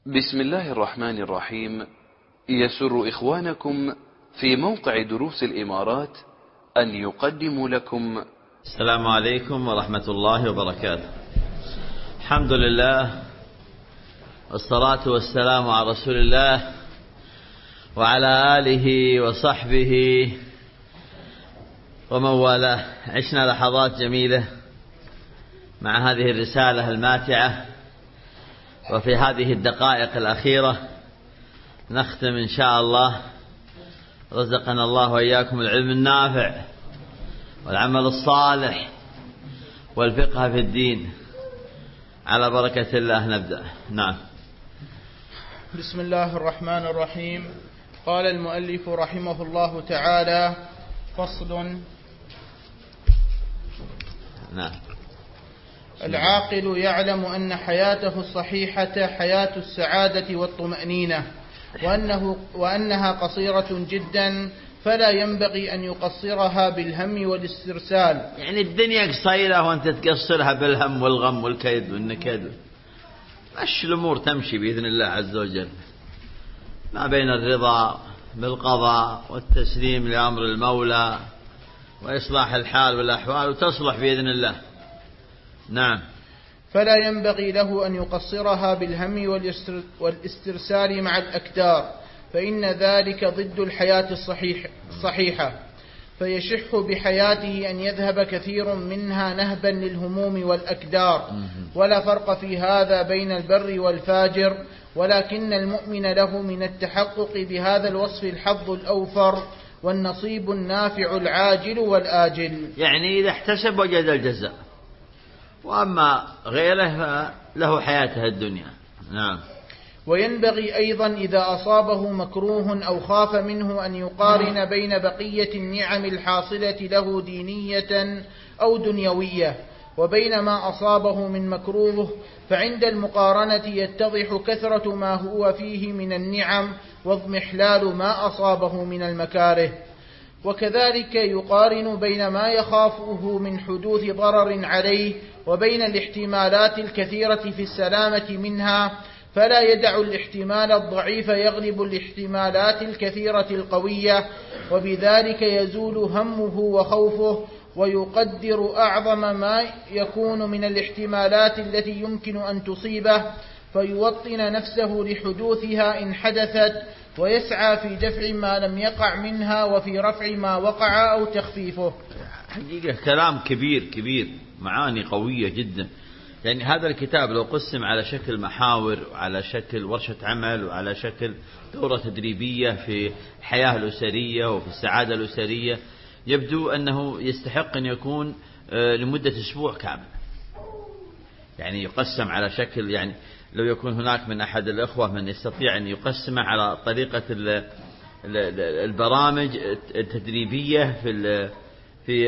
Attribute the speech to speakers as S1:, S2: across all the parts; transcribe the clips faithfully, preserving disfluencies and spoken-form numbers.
S1: بسم الله الرحمن الرحيم. يسر إخوانكم في موقع دروس الإمارات أن يقدموا لكم
S2: السلام عليكم ورحمة الله وبركاته. الحمد لله والصلاة والسلام على رسول الله وعلى آله وصحبه ومن والاه. عشنا لحظات جميلة مع هذه الرسالة الماتعة، وفي هذه الدقائق الأخيرة نختم إن شاء الله. رزقنا الله وإياكم العلم النافع والعمل الصالح والفقه في الدين. على بركة الله نبدأ. نعم.
S3: بسم الله الرحمن الرحيم. قال المؤلف رحمه الله تعالى: فصل.
S2: نعم.
S3: العاقل يعلم أن حياته الصحيحة حياة السعادة والطمأنينة، وأنه وأنها قصيرة جدا، فلا ينبغي أن يقصرها بالهم والاسترسال.
S2: يعني الدنيا قصيرة وأنت تقصرها بالهم والغم والكيد والنكد. مش الأمور تمشي بإذن الله عز وجل ما بين الرضا بالقضاء والتسليم لأمر المولى وإصلاح الحال والأحوال، وتصلح بإذن الله. نعم.
S3: فلا ينبغي له أن يقصرها بالهم والاسترسال مع الأكدار، فإن ذلك ضد الحياة الصحيح الصحيحة، فيشح بحياته أن يذهب كثير منها نهبا للهموم والأكدار. ولا فرق في هذا بين البر والفاجر، ولكن المؤمن له من التحقق بهذا الوصف الحظ الأوفر والنصيب النافع العاجل والآجل.
S2: يعني إذا احتسب وجد الجزاء، وأما غيره فله حياته الدنيا. نعم.
S3: وينبغي أيضا إذا أصابه مكروه أو خاف منه أن يقارن بين بقية النعم الحاصلة له دينية أو دنيوية وبين ما أصابه من مكروه، فعند المقارنة يتضح كثرة ما هو فيه من النعم واضمحلال ما أصابه من المكاره. وكذلك يقارن بين ما يخافه من حدوث ضرر عليه وبين الاحتمالات الكثيرة في السلامة منها، فلا يدع الاحتمال الضعيف يغلب الاحتمالات الكثيرة القوية، وبذلك يزول همه وخوفه، ويقدر أعظم ما يكون من الاحتمالات التي يمكن أن تصيبه، فيوطن نفسه لحدوثها إن حدثت، ويسعى في دفع ما لم يقع منها وفي رفع ما وقع أو تخفيفه.
S2: حقيقة كلام كبير كبير، معاني قوية جدا. يعني هذا الكتاب لو قسم على شكل محاور وعلى شكل ورشة عمل وعلى شكل دورة تدريبية في الحياة الأسرية وفي السعادة الأسرية، يبدو أنه يستحق أن يكون لمدة أسبوع كامل. يعني يقسم على شكل، يعني لو يكون هناك من أحد الأخوة من يستطيع أن يقسم على طريقة البرامج التدريبية في في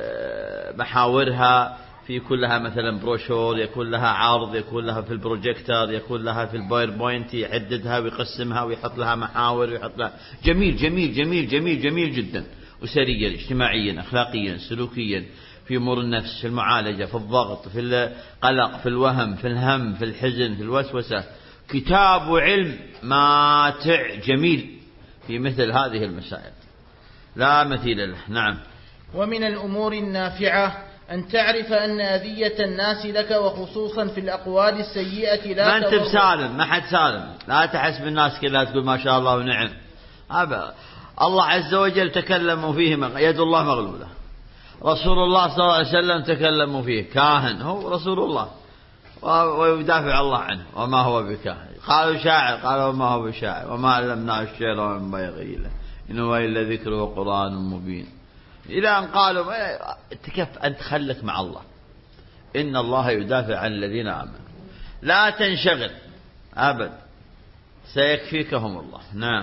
S2: محاورها، في كلها مثلا بروشور، يكون لها عرض، يكون لها في البروجيكتور، يكون لها في الباوربوينت، يعددها ويقسمها ويحط لها محاور ويحط لها. جميل جميل جميل جميل جميل جدا. أسريا، اجتماعيا، أخلاقيا، سلوكيا، في أمور النفس، في المعالجة، في الضغط، في القلق، في الوهم، في الهم، في الحزن، في الوسوسة. كتاب وعلم ماتع جميل في مثل هذه المسائل، لا مثيل له. نعم.
S3: ومن الأمور النافعة أن تعرف أن أذية الناس لك، وخصوصا في الأقوال السيئة، لا
S2: ما أنت بسالم، ما حد سالم. لا تحسب الناس كلها تقول ما شاء الله ونعم. أبا الله عز وجل تكلموا فيه يد الله مغلولة. رسول الله صلى الله عليه وسلم تكلموا فيه كاهن، هو رسول الله ويدافع الله عنه وما هو بكاهن. قالوا شاعر، قالوا وما هو بشاعر، وما علمناه الشعر وما ينبغي له، إن هو إلا ذكر وقرآن مبين. إلى أن قالوا تكف أن تخلك مع الله، إن الله يدافع عن الذين آمنوا. لا تنشغل أبدا، سيكفيكهم الله. نعم.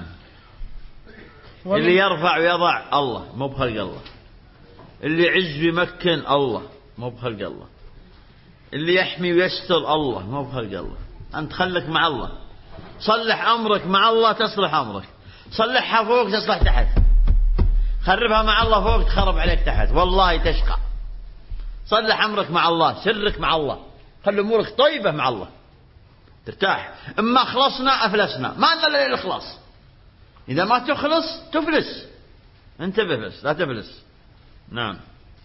S2: اللي يرفع ويضع الله، مو بخلق الله. اللي يعز ويمكن الله، مو بخلق الله. اللي يحمي ويستر الله، مو بخلق الله. أنت خلك مع الله. صلح أمرك مع الله تصلح أمرك، صلحها فوق تصلح تحت، خربها مع الله فوق تخرب عليك تحت، والله تشقى. صلح أمرك مع الله، سرك مع الله، خلي أمورك طيبة مع الله، ترتاح. إما خلصنا أفلسنا، ما عندنا إلا الإخلاص. إذا ما تخلص تفلس، انتبه بس لا تفلس. نعم.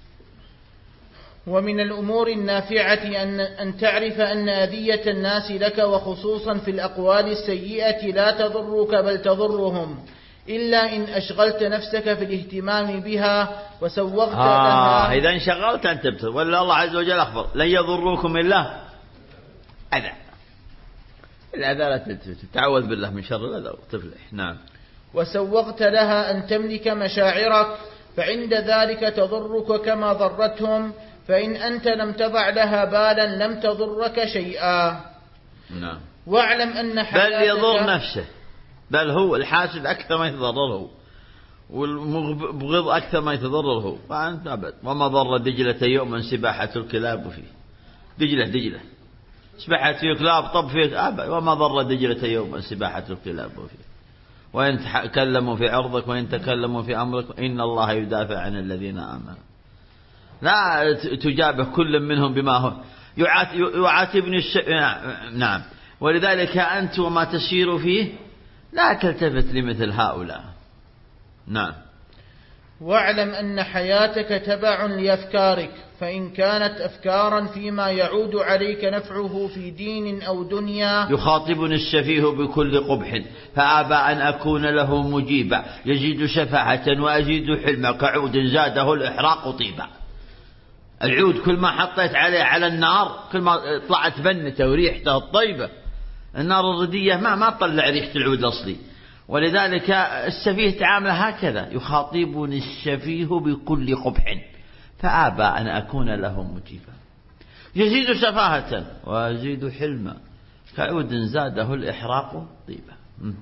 S3: ومن الأمور النافعة أن, أن تعرف أن أذية الناس لك وخصوصا في الأقوال السيئة لا تضرك بل تضرهم، إلا إن أشغلت نفسك في الاهتمام بها وسوغت
S2: آه
S3: لها.
S2: إذا انشغلت أنت بتضر، ولا الله عز وجل أخبر لن يضروكم إلا أذى. الأذى لا تتعوذ بالله من شر الأذى وتفلح. نعم.
S3: وسوغت لها أن تملك مشاعرك، فعند ذلك تضرك كما ضرتهم، فإن أنت لم تضع لها بالا لم تضرك شيئا.
S2: نعم.
S3: واعلم أن حياتك
S2: بل يضر نفسه، بل هو الحاسد أكثر ما يتضرره، والمبغض أكثر ما يتضرره. فأنت أبد. وما ضر دجلة يوما سباحة الكلاب فيه. دجلة دجلة سباحة فيه كلاب طب فيه أبد. وما ضر دجلة يوما سباحة الكلاب فيه. وإن تكلموا في عرضك وإن تكلموا في أمرك إن الله يدافع عن الذين آمنوا. لا تجابه كل منهم بما هو يعاتبني الش... نعم. ولذلك أنت وما تسير فيه لا تلتفت لمثل هؤلاء. نعم.
S3: واعلم أن حياتك تبع لأفكارك، فإن كانت أفكارا فيما يعود عليك نفعه في دين أو دنيا.
S2: يخاطبني الشفيه بكل قبح فأبى أن أكون له مجيبا، يزيد شفاعة وأزيد حلما، كعود زاده الإحراق طيبا. العود كل ما حطيت عليه على النار كل ما طلعت بنته وريحته الطيبة. النار الردية ما ما تطلع ريحة العود الأصلي. ولذلك السفيه تعامل هكذا، يخاطبني الشفيه بكل قبح فأبى أن أكون له مجيبا، يزيد شفاهة ويزيد حلما، كعود زاده الإحراق طيبا.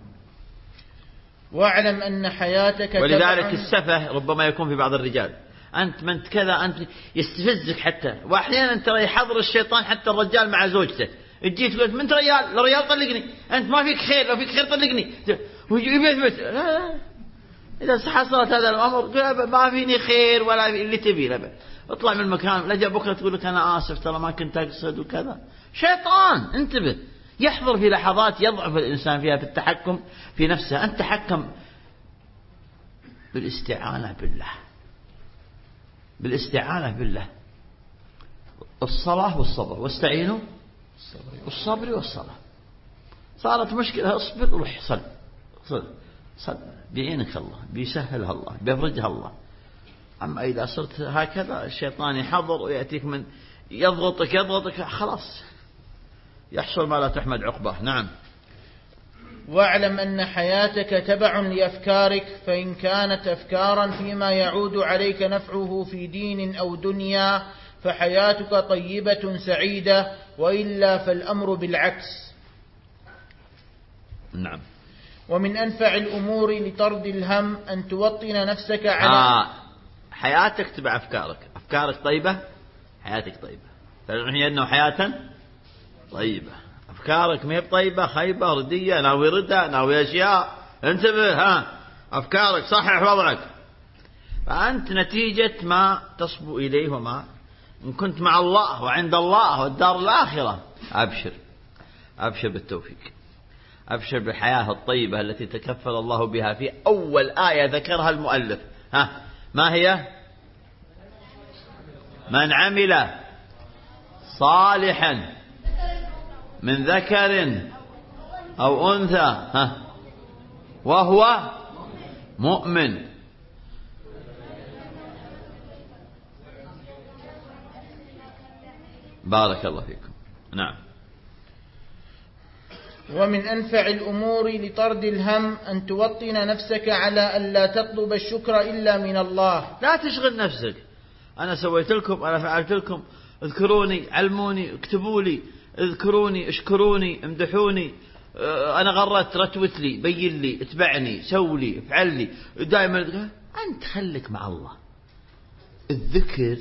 S3: واعلم أن حياتك
S2: ولذلك السفه ربما يكون في بعض الرجال، أنت من كذا أنت يستفزك حتى، وأحيانا ترى يحضر الشيطان حتى الرجال مع زوجته، تجي تقول من ريال لريال طلقني، أنت ما فيك خير، لو فيك خير طلقني، ويثبت لا لا. إذا حصلت هذا الأمر ما فيني خير ولا في اللي تبي له، اطلع من المكان. لا جاء بكرة تقول لك أنا آسف ترى ما كنت أقصد وكذا. شيطان انتبه، يحضر في لحظات يضعف الإنسان فيها في التحكم في نفسه. أنت تحكم بالاستعانة بالله، بالاستعانة بالله، الصلاة والصبر، واستعينوا بالصبر والصلاة. صارت مشكلة اصبر وروح صل صل صل، بيعينك الله، بيسهلها الله، بيفرجها الله. أما إذا صرت هكذا الشيطان يحضر ويأتيك من يضغطك يضغطك خلاص يحصل ما لا تحمد عقبه. نعم.
S3: واعلم أن حياتك تبع لأفكارك، فإن كانت أفكارا فيما يعود عليك نفعه في دين أو دنيا فحياتك طيبة سعيدة، وإلا فالأمر بالعكس.
S2: نعم.
S3: ومن أنفع الأمور لطرد الهم أن توطن نفسك على
S2: آه. حياتك تبع أفكارك، أفكارك طيبة حياتك طيبة، فهي أنه حياة طيبة. أفكارك ما هي طيبة، خيبة ردية، ناوي ردة، ناوي أشياء، انتبه. ها أفكارك صحح وضعك، فأنت نتيجة ما تصبو إليه. وما إن كنت مع الله وعند الله والدار الآخرة أبشر أبشر بالتوفيق، أبشر بالحياة الطيبة التي تكفل الله بها في أول آية ذكرها المؤلف. ها ما هي؟ من عمل صالحا من ذكر أو أنثى ها وهو مؤمن بارك الله فيكم. نعم.
S3: ومن أنفع الأمور لطرد الهم أن توطن نفسك على أن لا تطلب الشكر إلا من الله.
S2: لا تشغل نفسك، أنا سويت لكم، أنا فعلت لكم، اذكروني، علموني، اكتبوا لي، اذكروني، اشكروني، امدحوني، أنا غرت رتوت لي، بين لي، اتبعني، سو لي، افعل لي. دائما أنت خلك مع الله. الذكر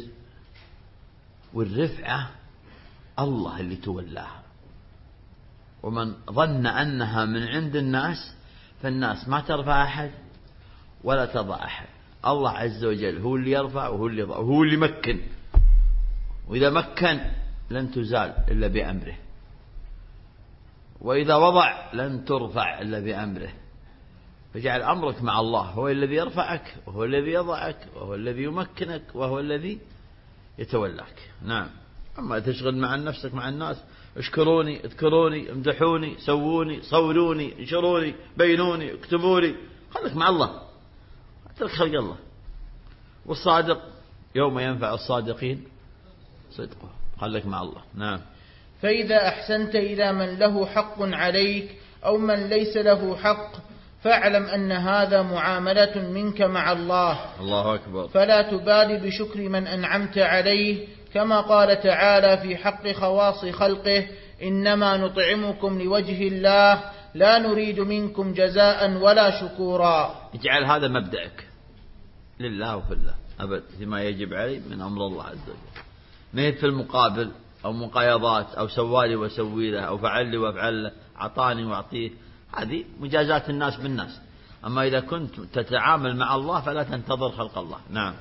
S2: والرفعة الله اللي تولاها، ومن ظن أنها من عند الناس فالناس ما ترفع أحد ولا تضع أحد. الله عز وجل هو اللي يرفع وهو اللي يضع وهو اللي يمكن، وإذا مكن لن تزال إلا بأمره. وإذا وضع لن ترفع إلا بأمره، فجعل أمرك مع الله، هو الذي يرفعك وهو الذي يضعك وهو الذي يمكنك وهو الذي يتولاك. نعم. أما تشغل مع نفسك مع الناس، اشكروني، اذكروني، امدحوني، سووني، صوروني، انشروني، بينوني، اكتبوني، خليك مع الله، اترك خلق الله. والصادق يوم ينفع الصادقين صدقه، خليك مع الله. نعم.
S3: فإذا أحسنت إلى من له حق عليك أو من ليس له حق فاعلم أن هذا معاملة منك مع الله.
S2: الله أكبر.
S3: فلا تبالي بشكر من أنعمت عليه، كما قال تعالى في حق خواص خلقه: إنما نطعمكم لوجه الله لا نريد منكم جزاء ولا شكورا.
S2: اجعل هذا مبدأك لله وفي الله أبد فيما يجب عليه من أمر الله عز وجل، ما في المقابل أو مقايضات أو سوالي وسوي له أو فعل لي وافعل له، عطاني واعطيه، هذه مجازات الناس بالناس. أما إذا كنت تتعامل مع الله فلا تنتظر خلق الله. نعم.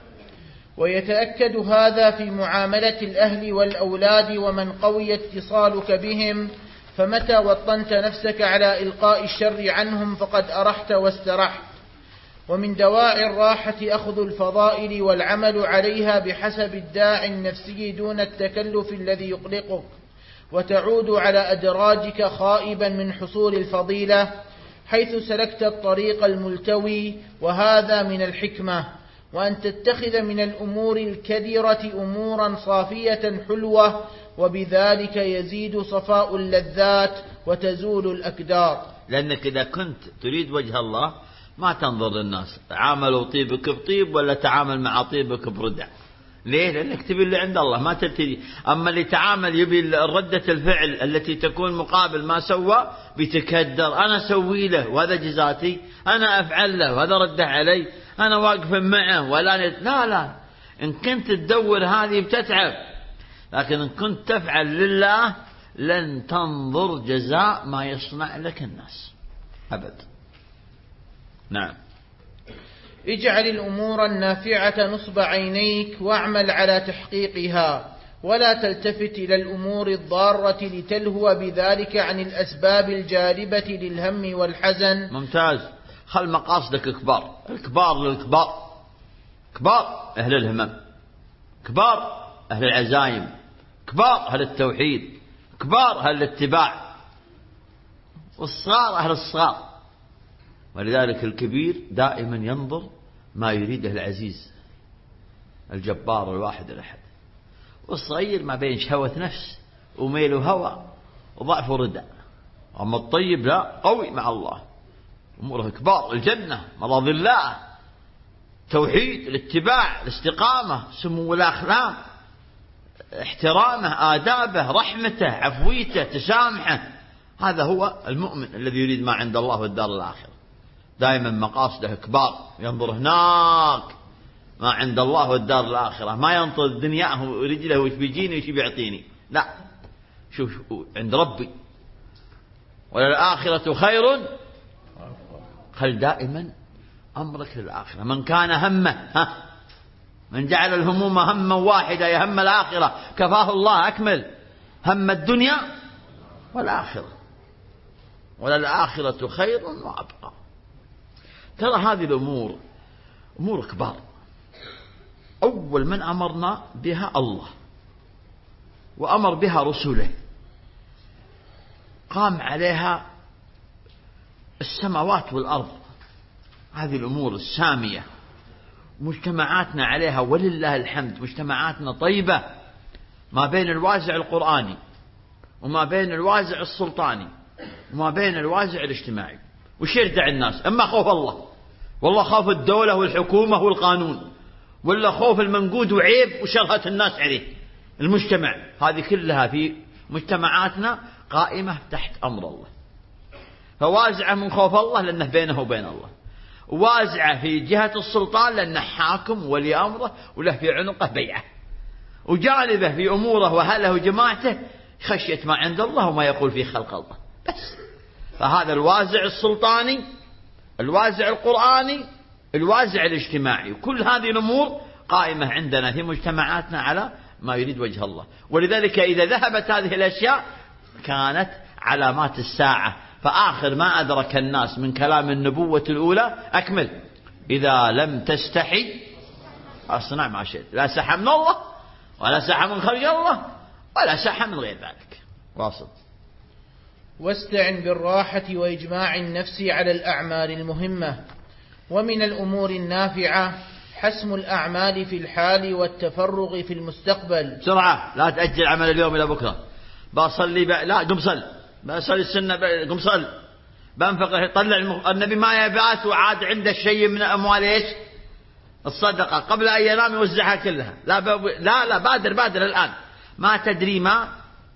S3: ويتأكد هذا في معاملة الأهل والأولاد ومن قوي اتصالك بهم، فمتى وطنت نفسك على إلقاء الشر عنهم فقد أرحت واسترحت. ومن دواعي الراحة أخذ الفضائل والعمل عليها بحسب الداعي النفسي دون التكلف الذي يقلقك، وتعود على أدراجك خائبا من حصول الفضيلة حيث سلكت الطريق الملتوي، وهذا من الحكمة. وأن تتخذ من الأمور الكدرة أمورا صافية حلوة، وبذلك يزيد صفاء اللذات وتزول الأكدار.
S2: لأنك إذا كنت تريد وجه الله ما تنظر للناس عاملوا طيبك بطيب ولا تعامل مع طيبك بردع. ليه؟ لأنك تبي اللي عند الله ما تبتدي. أما اللي تعامل يبي ردة الفعل التي تكون مقابل ما سوى، بيتكدر أنا سوي له وهذا جزاتي، أنا أفعل له وهذا رده علي، أنا واقف معه ولا ند... لا لا. إن كنت تدور هذه بتتعب، لكن إن كنت تفعل لله لن تنظر جزاء ما يصنع لك الناس أبد. نعم.
S3: اجعل الأمور النافعة نصب عينيك واعمل على تحقيقها، ولا تلتفت إلى الأمور الضارة لتلهو بذلك عن الأسباب الجالبة للهم والحزن.
S2: ممتاز. خل مقاصدك كبار، الكبار للكبار، كبار أهل الهمم، كبار أهل العزايم، كبار أهل التوحيد، كبار أهل الاتباع، والصغار أهل الصغار. ولذلك الكبير دائما ينظر ما يريده العزيز الجبار الواحد الأحد، والصغير ما بين شهوة نفس وميل هوى وضعف ردى. أما الطيب لا، قوي مع الله، أموره كبار، الجنة، مراضي الله، توحيد، الاتباع، الاستقامة، سمو الأخلاق، احترامه، آدابه، رحمته، عفويته، تسامحه. هذا هو المؤمن الذي يريد ما عند الله والدار الآخرة. دائما مقاصده كبار، ينظر هناك ما عند الله والدار الآخرة، ما ينطر دنياه ورجله وش بيجيني وش بيعطيني، لا، شوف عند ربي. وللآخرة خير، خل دائما أمرك للآخرة. من كان همه ها من جعل الهموم هما واحدة يهم الآخرة كفاه الله أكمل هم الدنيا والآخرة، وللآخرة خير وأبقى. ترى هذه الأمور أمور كبار. أول من أمرنا بها الله وأمر بها رسوله، قام عليها السماوات والأرض. هذه الأمور السامية مجتمعاتنا عليها ولله الحمد، مجتمعاتنا طيبة، ما بين الوازع القرآني وما بين الوازع السلطاني وما بين الوازع الاجتماعي. وش يردع الناس؟ أما خوف الله، والله خوف الدولة والحكومة والقانون، ولا خوف المنقود وعيب وشرهة الناس عليه المجتمع. هذه كلها في مجتمعاتنا قائمة تحت أمر الله، فوازعة من خوف الله لأنه بينه وبين الله، ووازعة في جهة السلطان لأنه حاكم ولي أمره وله في عنقه بيعة، وجانبه في أموره وأهله وجماعته خشية ما عند الله وما يقول في خلق الله بس. فهذا الوازع السلطاني، الوازع القرآني، الوازع الاجتماعي، كل هذه الأمور قائمة عندنا في مجتمعاتنا على ما يريد وجه الله. ولذلك إذا ذهبت هذه الأشياء كانت علامات الساعة. فآخر ما أدرك الناس من كلام النبوة الأولى أكمل: إذا لم تستحي أصنع ما شئت. لا سحى من الله ولا سحى من خلق الله ولا سحى من غير ذلك. واصل.
S3: واستعن بالراحة وإجماع النفس على الأعمال المهمة. ومن الأمور النافعة حسم الأعمال في الحال والتفرغ في المستقبل.
S2: بسرعة، لا تأجل عمل اليوم إلى بكرة. بصلي ب... لا قم صل، بصلي السنة ب... قم صل، بنفق طلع الم... النبي ما يبعث وعاد عنده شيء من أموال إيش؟ الصدقة، قبل أن ينام يوزعها كلها. لا ب... لا لا بادر بادر الآن. ما تدري ما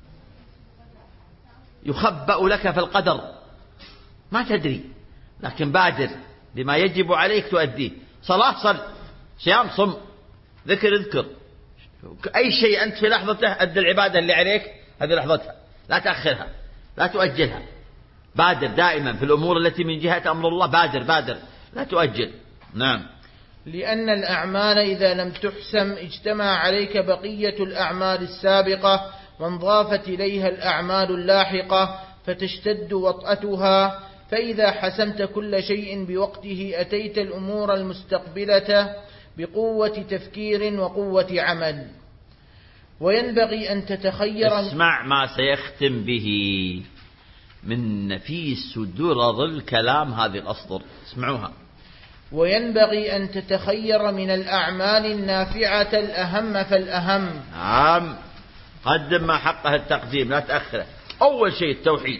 S2: يخبأ لك في القدر، ما تدري، لكن بادر بما يجب عليك تؤديه. صلاة صل، صيام صم، ذكر اذكر، أي شيء أنت في لحظته أدي العبادة اللي عليك هذه لحظتها، لا تأخرها لا تؤجلها. بادر دائما في الأمور التي من جهة أمر الله، بادر بادر لا تؤجل. نعم.
S3: لأن الأعمال إذا لم تحسم اجتمع عليك بقية الأعمال السابقة وانضافت إليها الأعمال اللاحقة فتشتد وطأتها. فإذا حسمت كل شيء بوقته أتيت الأمور المستقبلة بقوة تفكير وقوة عمل. وينبغي أن تتخير.
S2: اسمع ما سيختم به من نفيس درر الكلام، هذه الأسطر اسمعوها.
S3: وينبغي أن تتخير من الأعمال النافعة الأهم فالأهم.
S2: نعم، قدم ما حقه التقديم لا تأخره. أول شيء التوحيد،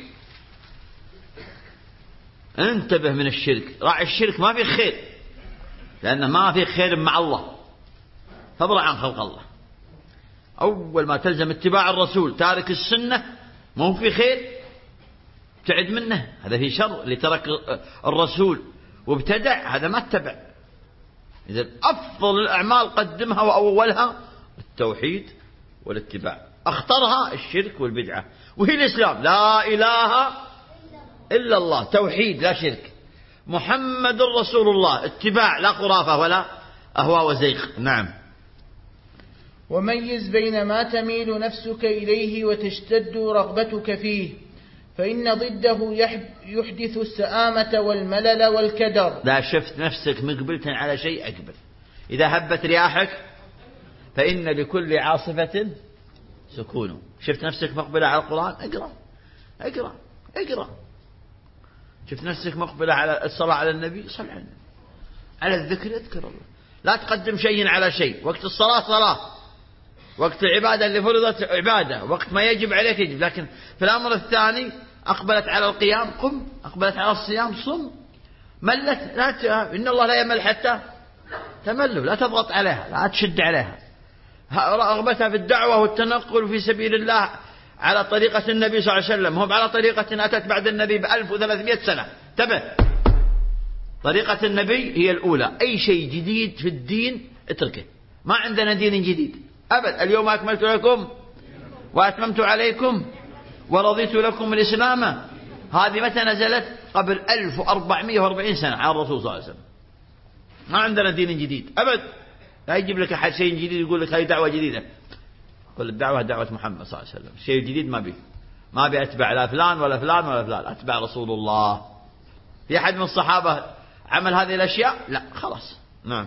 S2: انتبه من الشرك. راعي الشرك ما في خير، لأنه ما في خير مع الله، فاضرع عن خلق الله. أول ما تلزم اتباع الرسول، تارك السنة مو في خير، ابتعد منه، هذا في شر. اللي ترك الرسول وابتدع هذا ما اتبع. إذا أفضل الأعمال قدمها وأولها التوحيد والاتباع، أخطرها الشرك والبدعة، وهي الإسلام. لا إله إلا الله، توحيد لا شرك، محمد رسول الله، اتباع لا خرافة ولا أهواء وزيغ. نعم.
S3: وميز بين ما تميل نفسك إليه وتشتد رغبتك فيه، فإن ضده يحدث السآمة والملل والكدر.
S2: لا شفت نفسك مقبلة على شيء أقبل. إذا هبت رياحك فإن لكل عاصفة سكون. شفت نفسك مقبلة على القرآن، اقرأ اقرأ اقرأ. شفت نفسك مقبلة على الصلاة على النبي، صل على النبي. على الذكر اذكر الله. لا تقدم شيء على شيء. وقت الصلاة صلاة، وقت العبادة اللي فرضت عبادة، وقت ما يجب عليك يجب. لكن في الأمر الثاني أقبلت على القيام قم، أقبلت على الصيام صم، ملت لا ت... إن الله لا يمل حتى تملوا، لا تضغط عليها لا تشد عليها. رغبتها في الدعوة والتنقل في سبيل الله على طريقة النبي صلى الله عليه وسلم، هم على طريقة أتت بعد النبي بألف وثلاثمائة سنة. انتبه، طريقة النبي هي الأولى. أي شيء جديد في الدين اتركه، ما عندنا دين جديد أبد. اليوم أكملت لكم وأتممت عليكم ورضيت لكم الإسلام. هذه متى نزلت؟ قبل ألف وأربعمائة وأربعين سنة على الرسول صلى الله عليه وسلم. ما عندنا دين جديد أبد. لا يجيب لك أحد شيء جديد يقول لك هذه دعوة جديدة. كل الدعوة دعوة محمد صلى الله عليه وسلم. شيء جديد ما بيه، ما بيه أتبع لا فلان ولا فلان ولا فلان، أتبع رسول الله. في أحد من الصحابة عمل هذه الأشياء؟ لا، خلاص. نعم.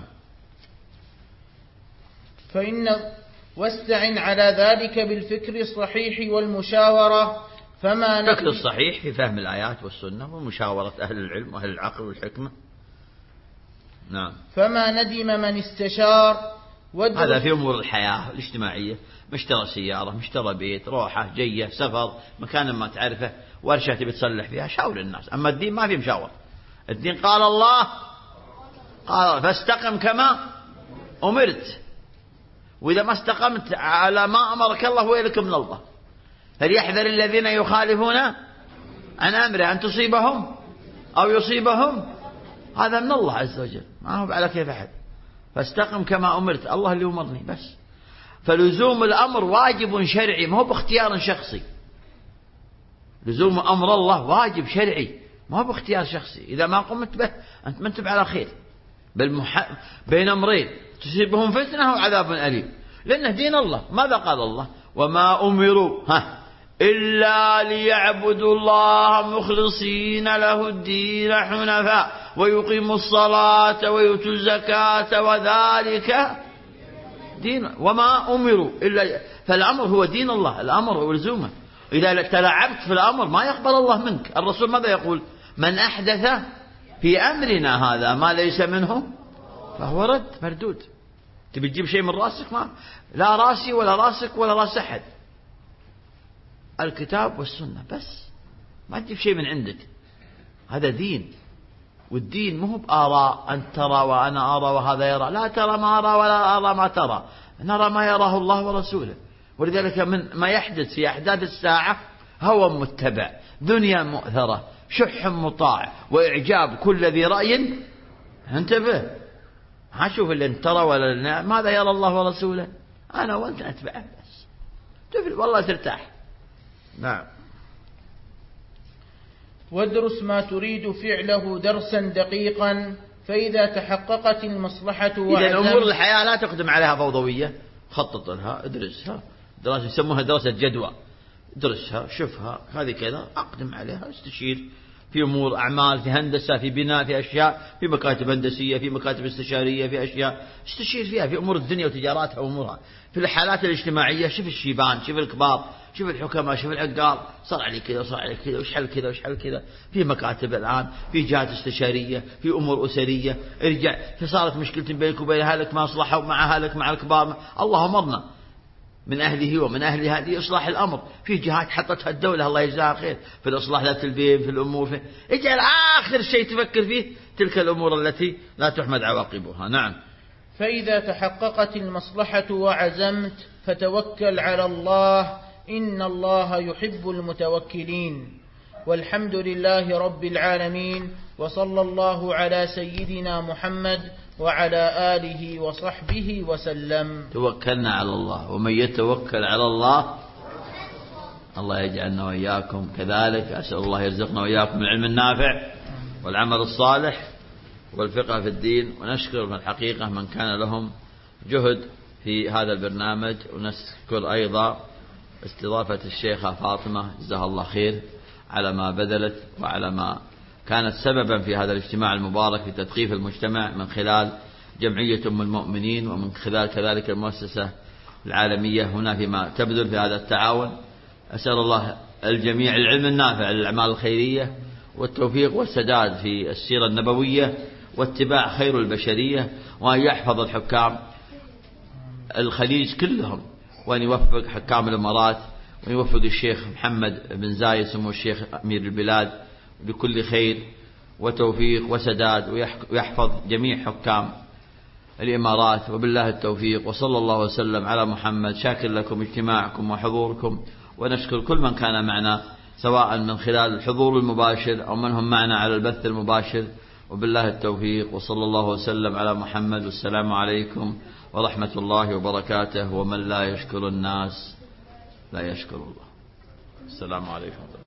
S3: فإن واستعن على ذلك بالفكر الصحيح والمشاورة. فما
S2: الفكر الصحيح في فهم الآيات والسنة ومشاورة أهل العلم وأهل العقل والحكمة. نعم.
S3: فما ندم من استشار.
S2: هذا في أمور الحياة الاجتماعية، مشترى سيارة، مشترى بيت، روحة جية، سفر، مكان ما تعرفه، ورشة تبي تصلح فيها، شاور الناس. أما الدين ما في مشاور. الدين قال الله قال فاستقم كما أمرت، وإذا ما استقمت على ما أمرك الله ويلك من الله. فليحذر الذين يخالفون عن أمره أن تصيبهم أو يصيبهم، هذا من الله عز وجل، ما هو على كيف أحد. فاستقم كما أمرت، الله اللي أمرني بس. فلزوم الأمر واجب شرعي، ما هو باختيار شخصي. لزوم أمر الله واجب شرعي، ما هو باختيار شخصي. إذا ما قمت به أنت ما أنت على خير، بالمح... بين أمرين تصيبهم فتنة وعذاب أليم، لأنه دين الله. ماذا قال الله؟ وما أمروا ها إلا ليعبدوا الله مخلصين له الدين حنفاء ويقيموا الصلاة ويؤتوا الزكاة وذلك دين وما أمروا إلا. فالأمر هو دين الله، الأمر هو لزومه. إذا تلاعبت في الأمر ما يقبل الله منك. الرسول ماذا يقول؟ من أحدث في أمرنا هذا ما ليس منه فهو رد مردود. تبي تجيب شيء من راسك؟ ما لا راسي ولا راسك ولا راس أحد، الكتاب والسنة بس، ما تجيب شيء من عندك. هذا دين، والدين مو بآراء أن ترى وأنا أرى وهذا يرى. لا ترى ما أرى ولا أرى ما ترى، نرى ما يراه الله ورسوله. ولذلك من ما يحدث في أحداث الساعة هوى متبع، دنيا مؤثرة، شح مطاع، وإعجاب كل ذي رأي. انتبه، ما شوف اللي انت ترى ولا ماذا يرى الله ورسوله. أنا وأنت أتبعه بس، تفل والله ترتاح. نعم.
S3: وادرس ما تريد فعله درسا دقيقا، فإذا تحققت المصلحة
S2: إذا أمور الحياة لا تقدم عليها فوضوية، خطط لها، ادرسها، دراسة يسموها دراسة جدوى، ادرسها، شوفها، هذه كذا، أقدم عليها، استشير في أمور أعمال، في هندسة، في بناء، في أشياء، في مكاتب هندسية، في مكاتب استشارية، في أشياء استشير فيها في أمور الدنيا وتجاراتها وأمورها. في الحالات الاجتماعية شوف الشيبان، شوف الكبار، شوف الحكماء، شوف العقال، صار علي كذا، صار علي كذا، وش حل كذا، وش حل كذا. في مكاتب الآن، في جهات استشارية، في أمور أسرية، ارجع فصارت مشكلة بينك وبين أهلك ما أصلحوا، مع أهلك مع الكبار، الله أمرنا من أهله ومن أهل هذه إصلاح الأمر. في جهات حطتها الدولة الله يجزاها خير في الإصلاح ذات البين، في الأمور، في اجعل آخر شيء تفكر فيه تلك الأمور التي لا تحمد عواقبها. نعم.
S3: فإذا تحققت المصلحة وعزمت فتوكل على الله، إن الله يحب المتوكلين. والحمد لله رب العالمين، وصلى الله على سيدنا محمد وعلى آله وصحبه وسلم.
S2: توكلنا على الله، ومن يتوكل على الله الله يجعلنا وإياكم كذلك. أسأل الله يرزقنا وإياكم العلم النافع والعمل الصالح والفقه في الدين. ونشكر من الحقيقة من كان لهم جهد في هذا البرنامج، ونشكر أيضا استضافة الشيخة فاطمة جزاها الله خير على ما بذلت وعلى ما كانت سببا في هذا الاجتماع المبارك في تثقيف المجتمع من خلال جمعية أم المؤمنين، ومن خلال كذلك المؤسسة العالمية هنا فيما تبذل في هذا التعاون. أسأل الله الجميع العلم النافع للأعمال الخيرية والتوفيق والسداد في السيرة النبوية واتباع خير البشرية، وأن يحفظ الحكام الخليج كلهم، وأن يوفق حكام الإمارات، وأن يوفق الشيخ محمد بن زايد سمو الشيخ أمير البلاد بكل خير وتوفيق وسداد، ويحفظ جميع حكام الإمارات. وبالله التوفيق، وصلى الله وسلم على محمد. شاكر لكم اجتماعكم وحضوركم، ونشكر كل من كان معنا سواء من خلال الحضور المباشر أو من هم معنا على البث المباشر. وبالله التوفيق، وصلى الله وسلم على محمد، والسلام عليكم ورحمة الله وبركاته. ومن لا يشكر الناس لا يشكر الله. السلام عليكم.